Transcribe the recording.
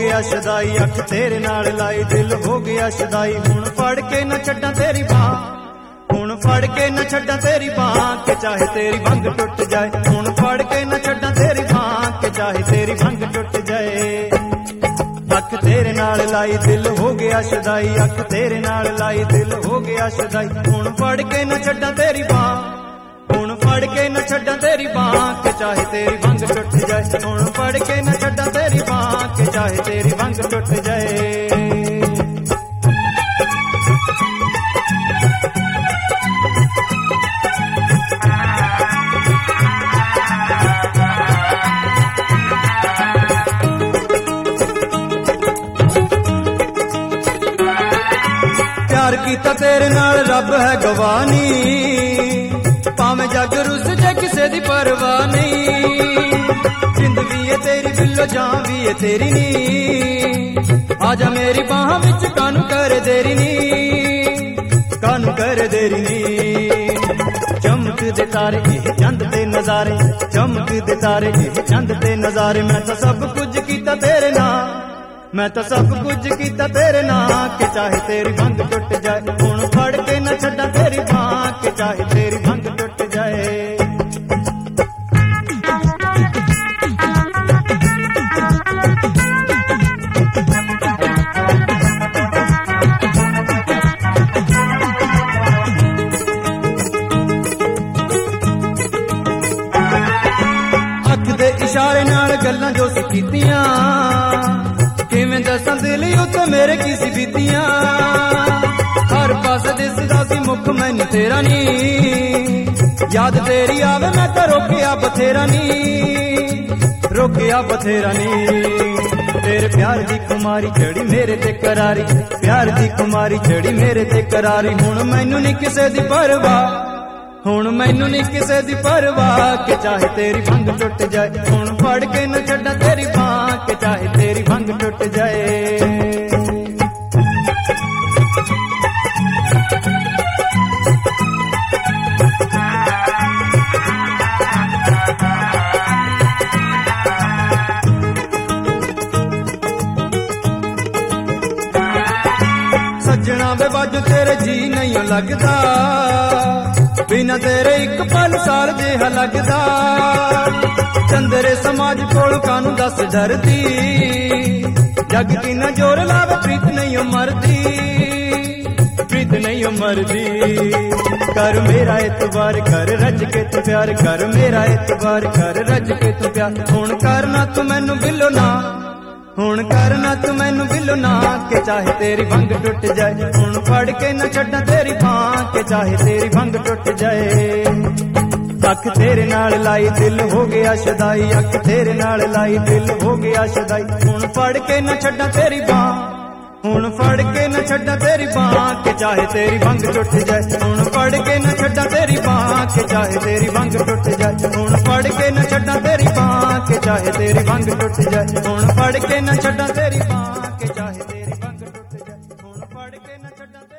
गया शदाई, अख तेरे नाल लाई दिल हो गया शदाई। हुण फड़ के न छड्डां तेरी बाह, हुण फड़ के न छड्डां तेरी बाह, के चाहे तेरी भंग टुट जाए। हुण फड़ के न छड्डां तेरी बाह, के चाहे तेरी भंग टुट जाए। अख तेरे नाल लाई दिल हो गया शदाई, अख तेरे नाल लाई दिल हो गया शदाई। हुण फड़ के न छड्डां तेरी बाह, हुण फड़ के न छड्डां तेरी बाह, के चाहे तेरी भंग टुट जाए। हुण फड़ के न छड्डां तेरी बाह, के चाहे तेरी भंग टुट जाए। प्यार कीता तेरे नाल रब है गवानी, भावें जग रुस जाए किसे दी परवाह नहीं। जिंद भी है तेरी बिल्लो जान भी है तेरी नी, आजा मेरी बाह विच कानू कर देरी नी, कानू कर देरी नी। चमक दे तारे ये चंद ते नजारे, चमक दे तारे ये चंद ते नजारे। मैं तो सब कुछ कीता तेरे नाल, मैं तो सब कुछ कीता तेरे नाल, के चाहे तेरी भंग टुट जाए। हुण फड़ के न छड्डां तेरी बाह, के चाहे तेरी भंग टुट जाए। अख दे इशारे नाल गल्लां जो सी कीतियां, किवें दसां दिल उत्ते मेरे की सी बीतियां। हर पासे दिसदा सी मुख मैनू तेरा नी, याद तेरी आवे मैं तो रोकिया बथेरा नी, रोकिया बथेरा नी। तेरे प्यार दी खुमारी चढ़ी मेरे ते करारी, प्यार दी खुमारी चढ़ी मेरे ते करारी। हुण मैनू नी किसे दी परवाह, हुण मैनू नी किसे दी परवाह, के चाहे तेरी भंग टुट जाए। हुण फड़ के न छड्डां तेरी बाह, के चाहे तेरी भंग टुट जाए। सजना वे बाजू तेरे जी नहीं लगदा, बिना तेरे एक पल साल जिहा लगदा। चंदरे समाज कोल कानू दस डरदी, जग की न जोर लावे प्रीत नहीं मरदी, प्रीत नहीं मरदी। कर मेरा एतबार कर रज के तू प्यार, कर मेरा एतबार कर रज के तू प्यार। हुण करना तू मैनू बिलो ना, हुण करना तू मैनू बिलो ना, के चाहे तेरी भंग टुट जाए। हुण फड़ के न छड्डां तेरी बाह, के चाहे तेरी भंग टुट जाए। अख तेरे नाल लाई दिल हो गया शदाई, अख तेरे नाल लाई दिल हो गया शदाई। हुण फड़ के न छड्डां तेरी बाह, हुण फड़ के न छड्डां तेरी बाह, के चाहे तेरी भंग टुट जाए। हुण फड़ के न छड्डां तेरी बाह, के चाहे तेरी भंग टुट जाए। हुण फड़ के न छड्डां तेरी बाह, के चाहे तेरी भंग टुट जाए। हुण फड़ के न छड्डां तेरी बाह, के चाहे तेरी भंग टुट जाए। हुण फड़ के न छड्डां